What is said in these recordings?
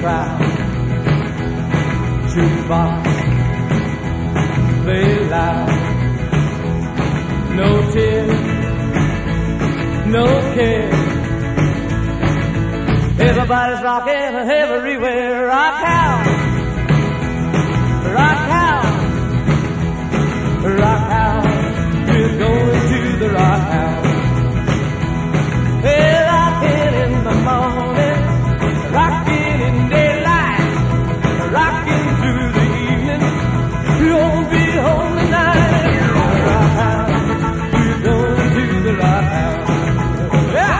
crowd. Jukebox, play loud. No tears, no care. Everybody's rocking everywhere. Rock out, rock out, rock out. We're going to the rock house. Well, rocking in the morning, rocking in daylight, rocking through the evening. You won't be home tonight. Rock house, we're going to the rock house. Yeah.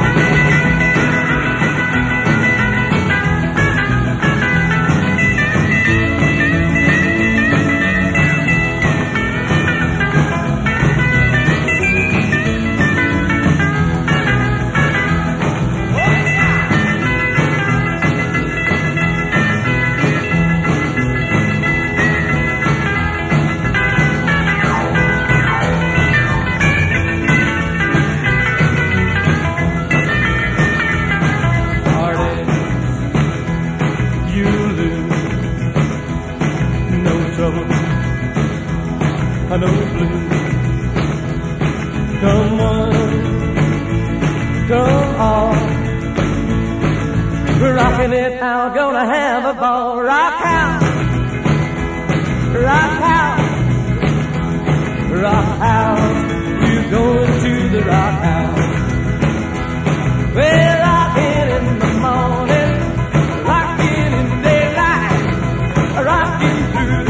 I know blue. Come on, come on. We're rocking it now, gonna have a ball. Rock out, rock out, rock out. We're going to the rock house. We're rocking in the morning, rocking in daylight, rocking through the